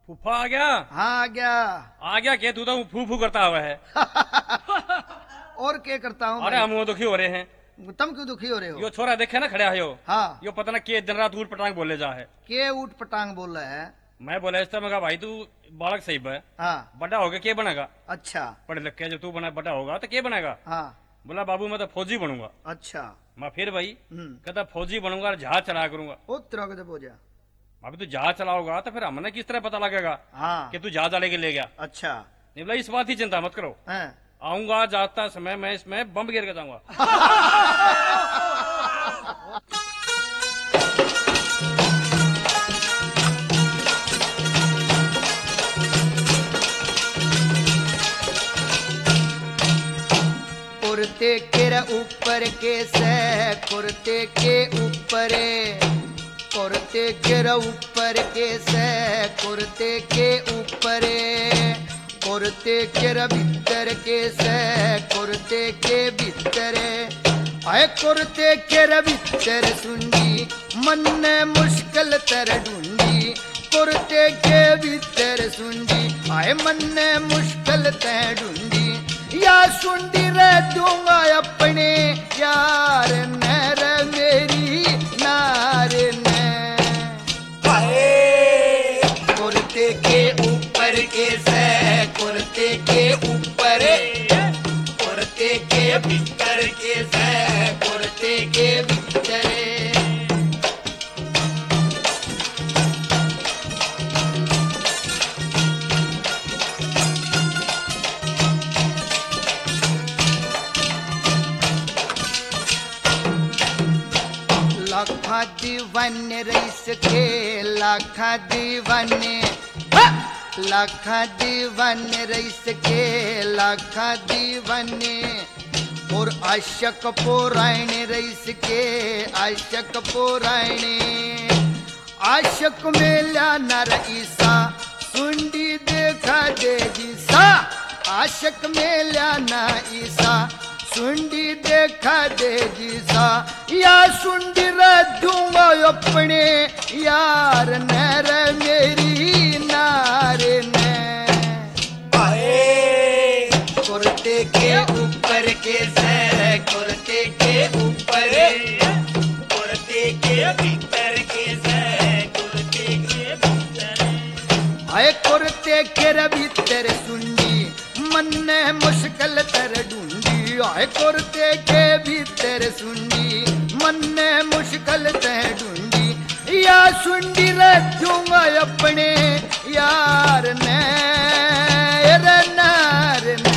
फूफा आ गया। हाँ आ गया क्या? तू तो फू फू करता हुआ है। और क्या करता हूँ? अरे हम वो दुखी हो रहे हैं। तुम क्यों दुखी हो रहे हो? यो छोरा देखे ना खड़ा है यो। हाँ। यो पता ना के दिन रात ऊट पटांग बोले जा है। के ऊट पटांग बोल रहा है? मैं बोला इस तरह भाई तू बालक सही है। हाँ। बड़ा होगा क्या बनेगा? अच्छा। पढ़ लिख के जब तू बना बड़ा होगा तो क्या बनेगा? हाँ। बोला बाबू मैं तो फौजी बनूंगा। अच्छा। मैं फिर भाई कहता फौजी बनूंगा और जहाज चला करूंगा। उत्तर हो जा। अभी तू जहाज चलाओगा तो फिर हमने किस तरह पता लगेगा हाँ। कि तू जहाज वाले के ले गया? अच्छा। नहीं बोला इस बात की चिंता मत करो। हैं? आऊंगा जाता समय मैं इसमें बम गिर के जाऊंगा। कुर्ते के ऊपर कैसे कुर्ते के ऊपर कुर्ते के ऊपर कैसे कुर्ते के ऊपर कुर्ते के भीतर कैसे कुर्ते के भीतर आए कुर्ते के भीतर सुंडी मन ने मुश्किल तर ढूंढी कुर्ते के भीतर सुंडी आए मन ने मुश्किल तर ढूंढी या सुंडी रे दूंगा अपने यार नर मेरी नार ने कुर्ते के ऊपर कैसे कुर्ते के ऊपर कुर्ते के भीतर कैसे कुर्ते के भीतर लाखा दीवाने रईस के लाखा दीवाने लाखा दीवाने रईस के लाखा दीवाने और आशक पुराने रईस के आशक पुराने आशक मेला नर ईसा सुंडी देखा देगी सा आशक मेला ना ईसा सुंडी देखा देगी सा या सुंडी रखूंगा अपने यार नर मेरी नार ने कुर्ते के ऊपर कैसे कुर्ते के ऊपर कुर्ते के भीतर कैसे कुर्ते के भीतर आए कुर्ते के भीतर सुंडी मन ने मुश्किल तर ढूंढी आए कुर्ते के भीतर सुंडी मन ने मुश्किल तर ढूंढी या सुंडी रखूंगा अपने यार ने नार ने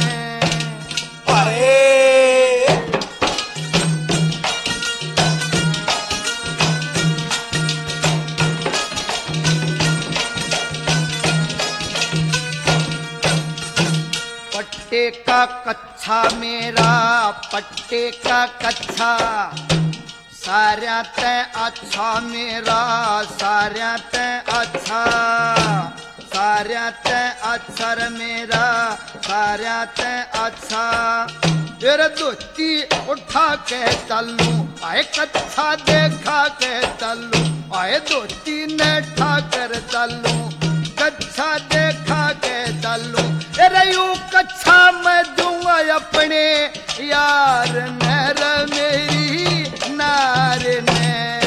पट्टे का कच्छा मेरा पट्टे का कच्छा सारा ते अच्छा मेरा सारा ते अच्छा सारा ते अच्छा मेरा सारा ते अच्छा तेरा दोस्ती उठा के चलू आए कच्छा देखा के चलू आए दोस्ती ने ठा कर चलू कच्छा देखा के चलू अरे यू कच्छा मैं दूंगा अपने यार नर मेरी नार ने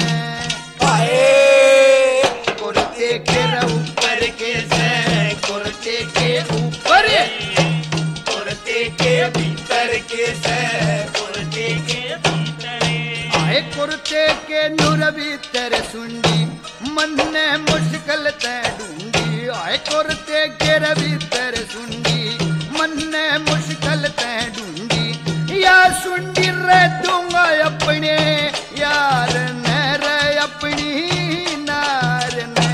कुर्ते के ऊपर कैसे कुर्ते के ऊपर कुर्ते के भीतर कैसे कुर्ते के भीतर आए कुर्ते के नूर भीतर सुंडी मन ने मुश्किल ते ढूंढी आए कुर्ते के भीतर सुंडी मन ने मुश्किल ते ढूंढी या सुंडी रे दूंगा अपने यार नर अपनी नार ने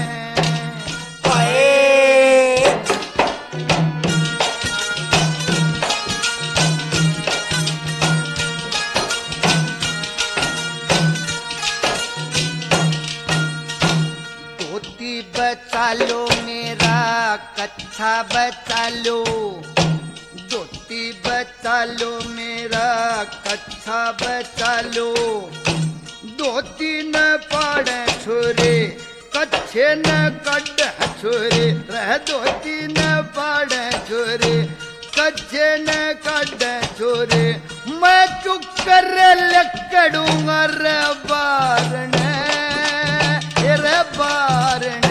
धोती बचा लो मेरा कच्छा बचा लो धोती बचा लो मेरा कच्छा बचा लो धोती न पाड़े छोरे कच्छे न कड छोरे रह धोती न पाड़ छोरे कच्छे न कड छोरे मैं चुक कर लकड़ूंगा रे बारण रे बारण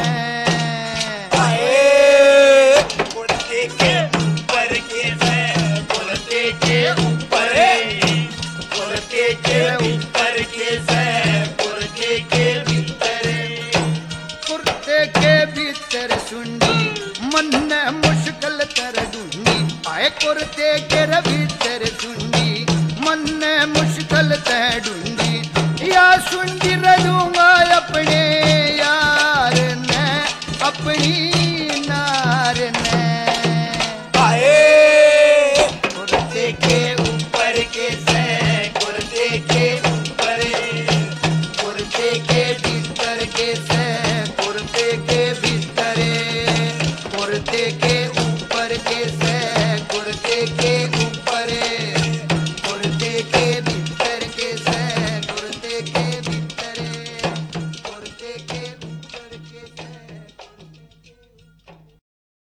कुर्ते के ऊपर के से कुर्ते के ऊपर कुर्ते के भीतर के से कुर्ते के भीतर कुर्ते के भीतर सुंडी मन ने मुश्किल कर ढूंढी आए कुर्ते के भीतर सुंडी मन ने मुश्किल कर ढूंढी या सुंडी रजूंगा अपने यार ने अपनी नार ने